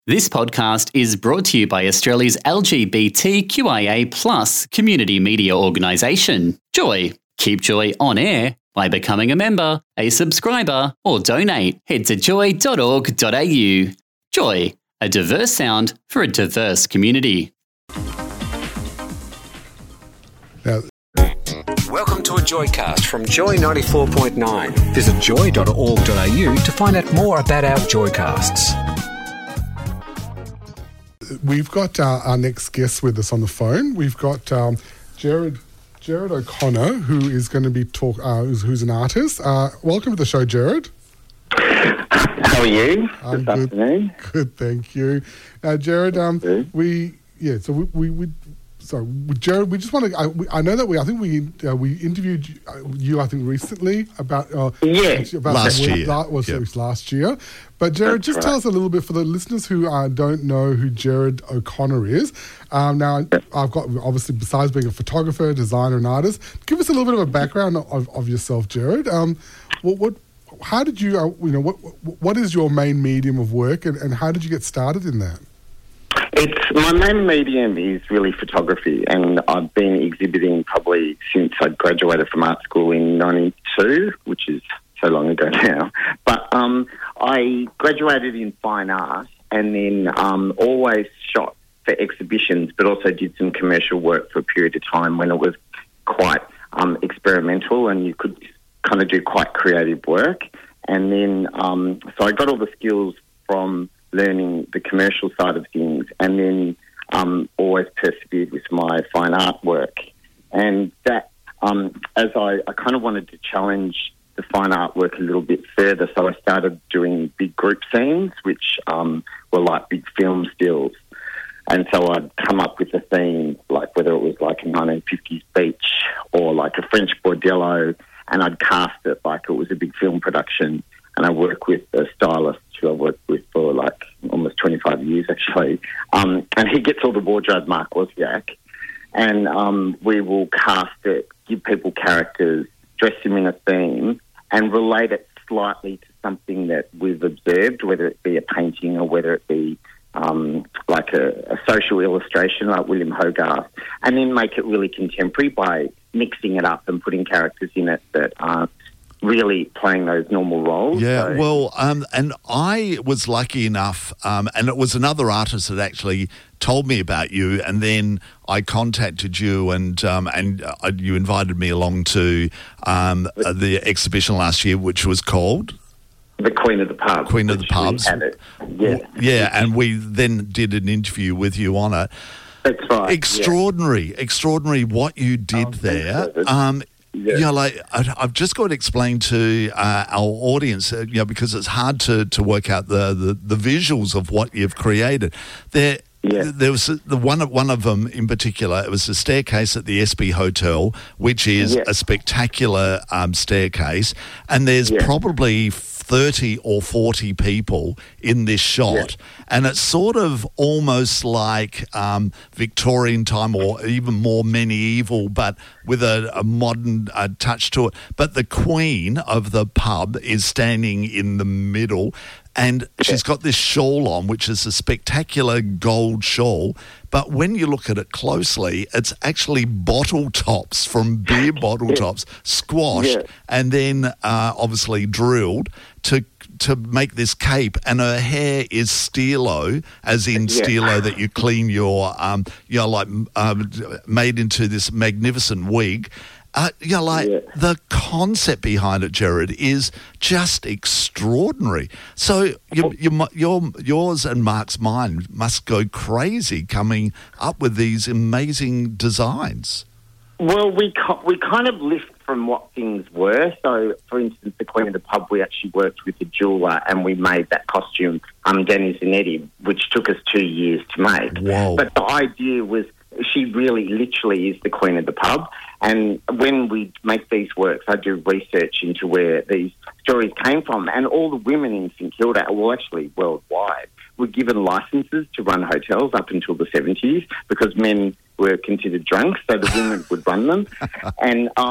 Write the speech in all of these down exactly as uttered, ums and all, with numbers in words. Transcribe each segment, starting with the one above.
This podcast is brought to you by Australia's L G B T Q I A plus community media organisation, Joy. Keep Joy on air by becoming a member, a subscriber, or donate. Head to joy dot org dot a u. Joy, a diverse sound for a diverse community. Now, Welcome to a Joycast from Joy ninety-four point nine. Visit joy dot org dot a u to find out more about our Joycasts. we've got uh, our next guest with us on the phone. We've got um, Jared Jared O'Connor, who is going to be talk. Uh, who's, who's an artist. Uh, welcome to the show, Jared. How are you I'm this good, afternoon? Good, thank you. Uh, Jared, um, Good. we yeah. So we we. we So, Jared, we just want to. I, we, I know that we. I think we uh, we interviewed you, uh, you. I think recently about uh, Yeah. about Last the- year. la- well, so Yep. it was last year. But Jared, That's just right. tell us a little bit for the listeners who uh, don't know who Jared O'Connor is. Um, now, I've got obviously besides being a photographer, designer, and artist, give us a little bit of a background of, of yourself, Jared. Um, what, what, how did you, uh, you know, what, what is your main medium of work, and, and how did you get started in that? It's my main medium is really photography, and I've been exhibiting probably since I graduated from art school in ninety-two, which is so long ago now. But um, I graduated in fine art, and then um, always shot for exhibitions, but also did some commercial work for a period of time when it was quite um, experimental, and you could kind of do quite creative work. And then, um, so I got all the skills from learning the commercial side of things, and then um, always persevered with my fine art work. And that, um, as I, I kind of wanted to challenge the fine art work a little bit further, so I started doing big group scenes, which um, were like big film stills. And so I'd come up with a theme, like whether it was like a nineteen fifties beach or like a French bordello, and I'd cast it like it was a big film production. And I work with a stylist who I've worked with for like almost twenty-five years, actually. Um, and he gets all the wardrobe, Mark Wozniak. And um, we will cast it, give people characters, dress them in a theme, and relate it slightly to something that we've observed, whether it be a painting or whether it be um, like a, a social illustration like William Hogarth, and then make it really contemporary by mixing it up and putting characters in it that aren't really playing those normal roles. Yeah, So- well, um, and I was lucky enough, um, and it was another artist that actually told me about you, and then I contacted you, and um, and uh, you invited me along to um, uh, the exhibition last year, which was called The Queen of the Pubs. Queen of the which we Pubs. had it. Yeah, Yeah, and we then did an interview with you on it. that's right. Extraordinary, extraordinary what you did Oh, there. thanks, David. Um, Yeah. You know, like I- I've just got to explain to uh, our audience, uh, you know, because it's hard to, to work out the, the, the visuals of what you've created. There, Yeah. there was the one of one of them in particular. It was the staircase at the S B Hotel, which is Yeah. a spectacular um, staircase, and there's Yeah. probably thirty or forty people in this shot, and it's sort of almost like um, Victorian time or even more medieval, but with a, a modern uh, touch to it. But the queen of the pub is standing in the middle, and she's got this shawl on, which is a spectacular gold shawl. But when you look at it closely, it's actually bottle tops from beer bottle tops, squashed, Yeah. and then uh, obviously drilled to to make this cape. And her hair is stilo, as in Yeah. stilo that you clean your, um, you know, like um, made into this magnificent wig. Uh, you know, like Yeah. the concept behind it, Jared, is just extraordinary. So you, you, mu- your, yours and Mark's mind must go crazy coming up with these amazing designs. Well, we co- we kind of lift from what things were. So, for instance, the Queen of the Pub, we actually worked with a jeweller and we made that costume, um, Danny Zanetti, which took us two years to make. Whoa. But the idea was she really literally is the Queen of the Pub. And when we make these works, I do research into where these stories came from. And all the women in St Kilda, well, actually worldwide, were given licenses to run hotels up until the seventies because men were considered drunk, so the women would run them. And um,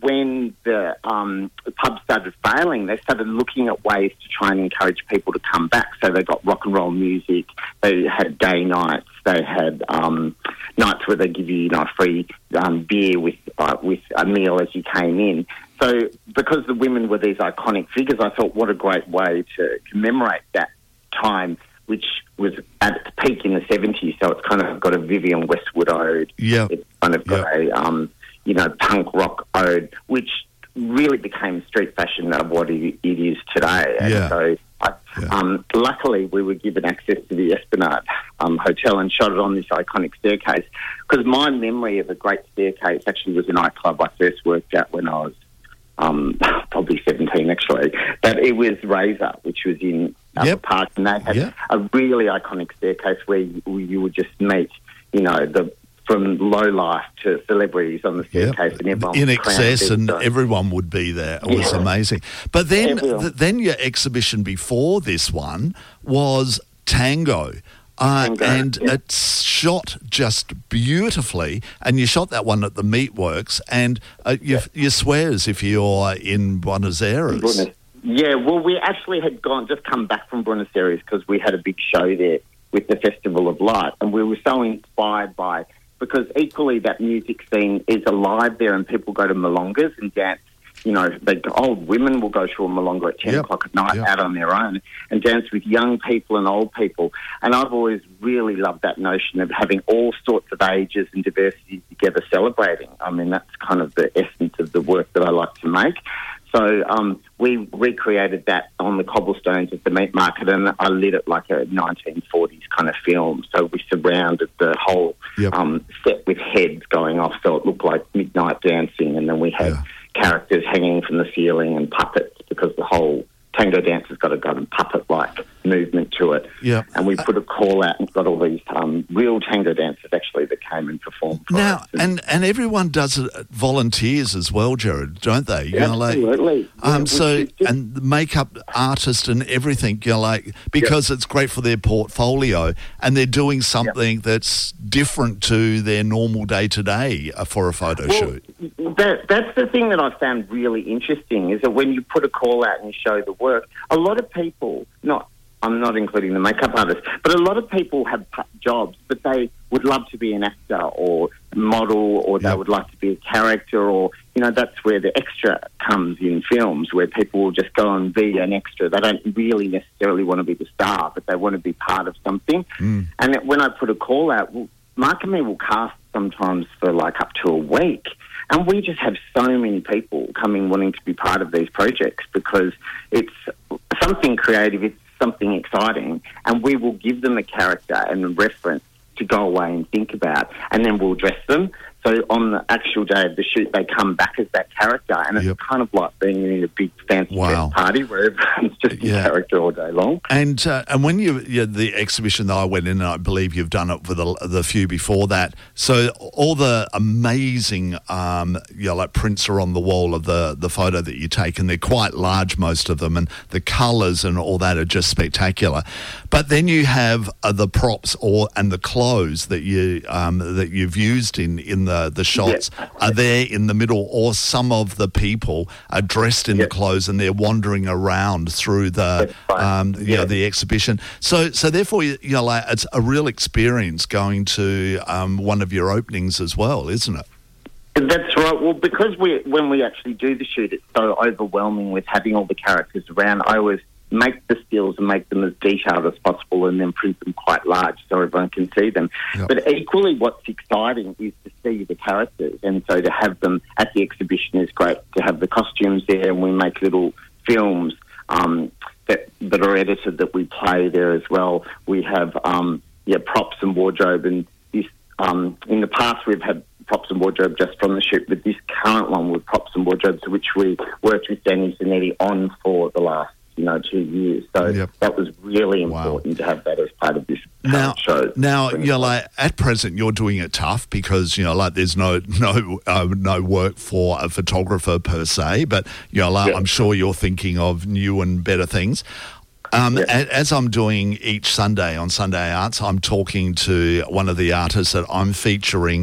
when the, um, the pubs started failing, they started looking at ways to try and encourage people to come back. So they got rock and roll music, they had gay nights, they had um, nights where they give you, you know, free um, beer with uh, with a meal as you came in. So because the women were these iconic figures, I thought, what a great way to commemorate that time, which was at its peak in the seventies. So it's kind of got a Vivienne Westwood ode. Yeah. It's kind of got yeah. a, um, you know, punk rock ode, which really became street fashion of what it, it is today. And yeah. so I, yeah. um, luckily we were given access to the Esplanade um, Hotel and shot it on this iconic staircase, because my memory of a great staircase actually was a nightclub I first worked at when I was um, probably seventeen, actually. But it was Razor, which was in Upper Yep. Park, and they had Yep. a really iconic staircase where you, where you would just meet, you know, the from low life to celebrities on the staircase, Yep. and everyone in was excess, crowned and big, so- everyone would be there. It was Yeah. amazing. But then, Everyone. th- then your exhibition before this one was Tango. Uh, Tango, and yeah. it's shot just beautifully, and you shot that one at the Meatworks, and uh, you, you swear as if you're in Buenos Aires. Buenos- Yeah, well, we actually had gone just come back from Buenos Aires because we had a big show there with the Festival of Light, and we were so inspired by, because equally that music scene is alive there, and people go to milongas and dance. You know, they, old women will go to a milonga at ten Yep. o'clock at night Yep. out on their own and dance with young people and old people. And I've always really loved that notion of having all sorts of ages and diversity together celebrating. I mean, that's kind of the essence of the work that I like to make. So um, we recreated that on the cobblestones at the meat market, and I lit it like a nineteen forties kind of film. So we surrounded the whole Yep. um, set with heads going off, so it looked like midnight dancing, and then we had Yeah. characters hanging from the ceiling and puppets, because the whole tango dance has got a kind of puppet-like movement to it. Yep. And we put a call out and got all these um, real tango dancers actually that came and performed for Now, us. and, and everyone does it, volunteers as well, Jared, don't they? You know, like, Absolutely. um, Yeah, so, which is just- and the makeup artist and everything, you know, like, because it's great for their portfolio, and they're doing something that's different to their normal day-to-day uh, for a photo Well, shoot. That, that's the thing that I found really interesting, is that when you put a call out and you show the work, a lot of people, not I'm not including the makeup artists, but a lot of people have p- jobs, but they would love to be an actor or model, or they Yep. would like to be a character, or, you know, that's where the extra comes in films, where people will just go and be an extra. They don't really necessarily want to be the star, but they want to be part of something. Mm. And when I put a call out, well, Mark and me will cast sometimes for like up to a week. And we just have so many people coming wanting to be part of these projects, because it's something creative, it's something exciting, and we will give them a character and a reference to go away and think about, and then we'll dress them. So on the actual day of the shoot, they come back as that character, and it's Yep. kind of like being in a big fancy Wow. dress party where everyone's just Yeah. a character all day long. And uh, and when you, you the exhibition that I went in, and I believe you've done it for the the few before that. So all the amazing, um, you know, like prints are on the wall of the the photo that you take, and they're quite large, most of them, and the colours and all that are just spectacular. But then you have uh, the props or and the clothes that you um, that you've used in in the the shots Yeah. are there in the middle, or some of the people are dressed in Yeah. the clothes and they're wandering around through the That's right. um, you know, Yeah. the exhibition. So, so therefore, you know, like, it's a real experience going to um, one of your openings as well, isn't it? That's right. Well, because we when we actually do the shoot, it's so overwhelming with having all the characters around. I always make the stills and make them as detailed as possible, and then print them quite large so everyone can see them. Yep. But equally, what's exciting is to see the characters, and so to have them at the exhibition is great. To have the costumes there, and we make little films um, that that are edited that we play there as well. We have um, yeah props and wardrobe, and this um, in the past we've had props and wardrobe just from the shoot, but this current one with props and wardrobes, which we worked with Danny Zanetti on for the last, you know, two years. So Yep. that was really Wow. important to have that as part of this Now, current show. now, you know, like, at present, you're doing it tough because, you know, like, there's no no uh, no work for a photographer per se, but, you know, like, Yeah. I'm sure you're thinking of new and better things. Um, Yeah. a- As I'm doing each Sunday on Sunday Arts, I'm talking to one of the artists that I'm featuring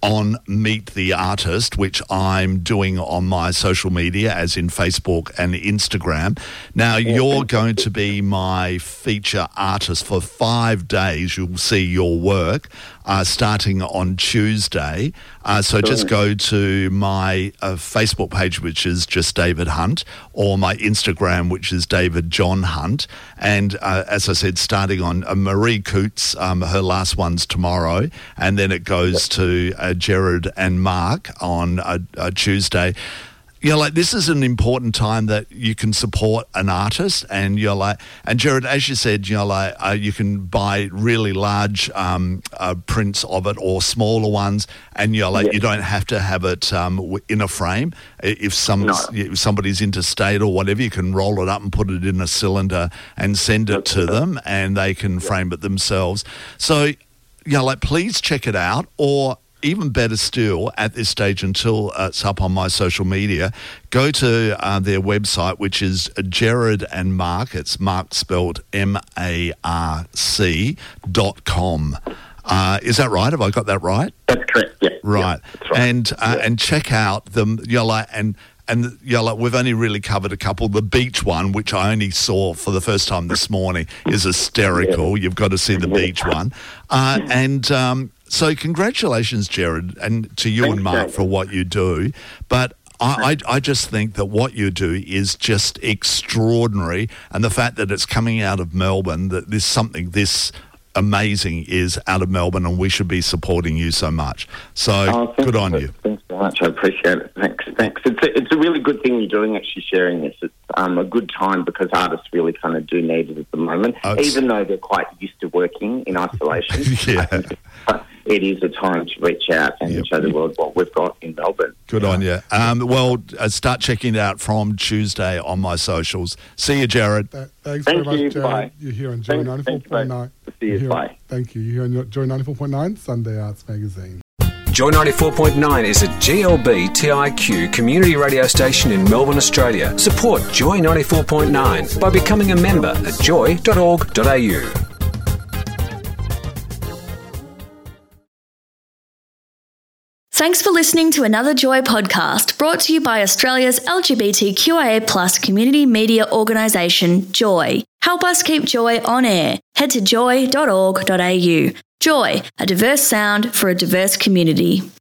on Meet the Artist, which I'm doing on my social media, as in Facebook and Instagram. Now, you're going to be my feature artist for five days. You'll see your work uh, starting on Tuesday. Uh, so just go to my uh, Facebook page, which is just David Hunt, or my Instagram, which is David John Hunt. And uh, as I said, starting on uh, Marie Coots, um, her last one's tomorrow, and then it goes to uh, Jared and Mark on a, a Tuesday. You know, like, this is an important time that you can support an artist, and you're like, and Jared, as you said, you know, like, uh, you can buy really large um, uh, prints of it or smaller ones, and you're like, yeah. you don't have to have it um, in a frame. If some no. if somebody's interstate or whatever, you can roll it up and put it in a cylinder and send it to them, and they can yeah. frame it themselves. So, you know, like, please check it out, or even better still, at this stage, until uh, it's up on my social media, go to uh, their website, which is Jared and Mark. It's Mark spelled M A R C dot com. Uh, is that right? Have I got that right? That's correct, yeah. Right. Yeah, that's right. And uh, yeah. and check out them, you know, like, and And you know, like, we've only really covered a couple. The beach one, which I only saw for the first time this morning, is hysterical. You've got to see the beach one. Uh, and um, so congratulations, Jared, and to you Thanks, and Mark Dave. for what you do. But I, I, I just think that what you do is just extraordinary. And the fact that it's coming out of Melbourne, that there's something this amazing is out of Melbourne, and we should be supporting you so much. So oh, good on you. you. Thanks so much. I appreciate it. Thanks. Thanks. It's a, it's a really good thing you're doing, actually, sharing this. It's um, a good time because artists really kind of do need it at the moment, oh, even though they're quite used to working in isolation. yeah. I think it is a time to reach out and yep. show the world what we've got in Melbourne. Good yeah. on you. Um, well, uh, start checking it out from Tuesday on my socials. See you, Jared. Th- thanks Thank very you. much, Jared. Bye. You're here on Joy Thanks, ninety-four point nine. See you. Here, Bye. Thank you. You're here on Joy ninety-four point nine, Sunday Arts Magazine. Joy ninety-four point nine is a G L B T I Q community radio station in Melbourne, Australia. Support Joy ninety-four point nine by becoming a member at joy dot org dot a u. Thanks for listening to another Joy podcast brought to you by Australia's L G B T Q I A plus community media organisation, Joy. Help us keep Joy on air. Head to joy dot org dot a u. Joy, a diverse sound for a diverse community.